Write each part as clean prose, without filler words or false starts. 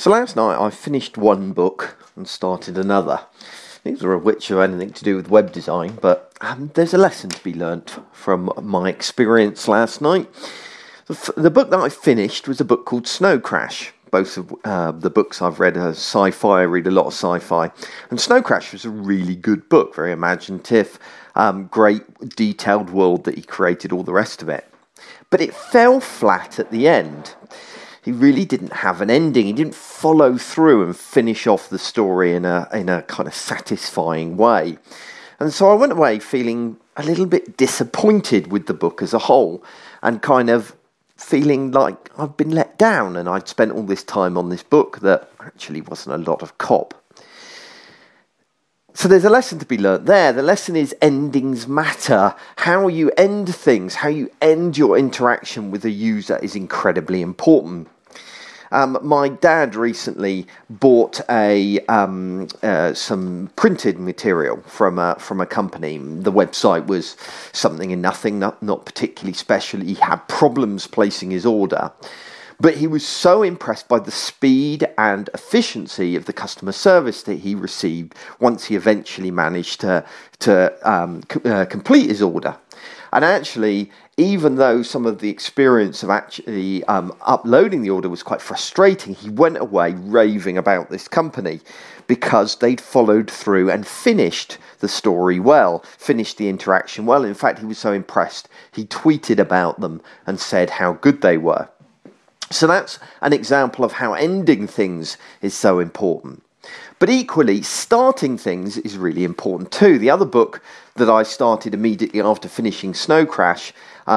So last night I finished one book and started another. Neither of which are anything to do with web design, but there's a lesson to be learnt from my experience last night. The book that I finished was a book called Snow Crash. Both of the books I've read are sci-fi. I read a lot of sci-fi. And Snow Crash was a really good book, very imaginative, great detailed world that he created, all the rest of it. But it fell flat at the end. He really didn't have an ending. He didn't follow through and finish off the story in a kind of satisfying way. And so I went away feeling a little bit disappointed with the book as a whole, and kind of feeling like I've been let down and I'd spent all this time on this book that actually wasn't a lot of cop. So there's a lesson to be learnt there. The lesson is endings matter. How you end things, how you end your interaction with a user is incredibly important. My dad recently bought some printed material from a company. The website was something in nothing, not particularly special. He had problems placing his order, but he was so impressed by the speed and efficiency of the customer service that he received once he eventually managed to complete his order. And actually, even though some of the experience of actually uploading the order was quite frustrating, he went away raving about this company because they'd followed through and finished the story well, finished the interaction well. In fact, he was so impressed, he tweeted about them and said how good they were. So that's an example of how ending things is so important. But equally, starting things is really important too. The other book that I started immediately after finishing Snow Crash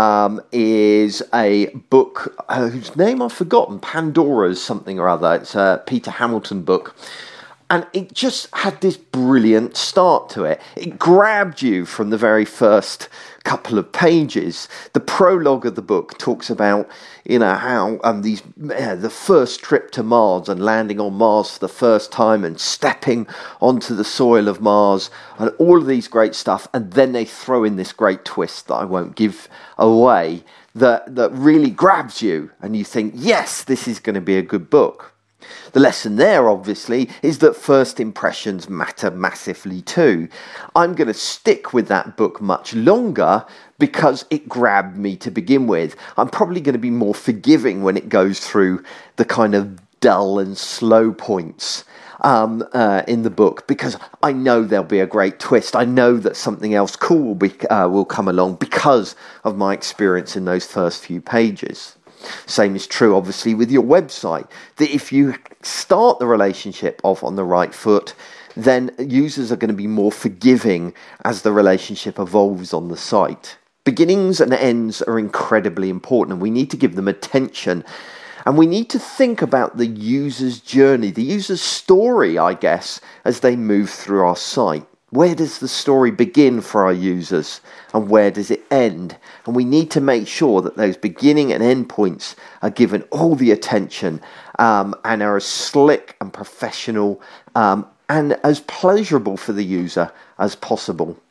is a book whose name I've forgotten, Pandora's something or other. It's a Peter Hamilton book. And it just had this brilliant start to it. It grabbed you from the very first couple of pages. The prologue of the book talks about, how the first trip to Mars and landing on Mars for the first time and stepping onto the soil of Mars and all of these great stuff. And then they throw in this great twist that I won't give away that really grabs you. And you think, yes, this is going to be a good book. The lesson there, obviously, is that first impressions matter massively too. I'm going to stick with that book much longer because it grabbed me to begin with. I'm probably going to be more forgiving when it goes through the kind of dull and slow points in the book, because I know there'll be a great twist. I know that something else cool will come along because of my experience in those first few pages. Same is true, obviously, with your website, that if you start the relationship off on the right foot, then users are going to be more forgiving as the relationship evolves on the site. Beginnings and ends are incredibly important, and we need to give them attention. And we need to think about the user's journey, the user's story, I guess, as they move through our site. Where does the story begin for our users and where does it end? And we need to make sure that those beginning and end points are given all the attention and are as slick and professional and as pleasurable for the user as possible.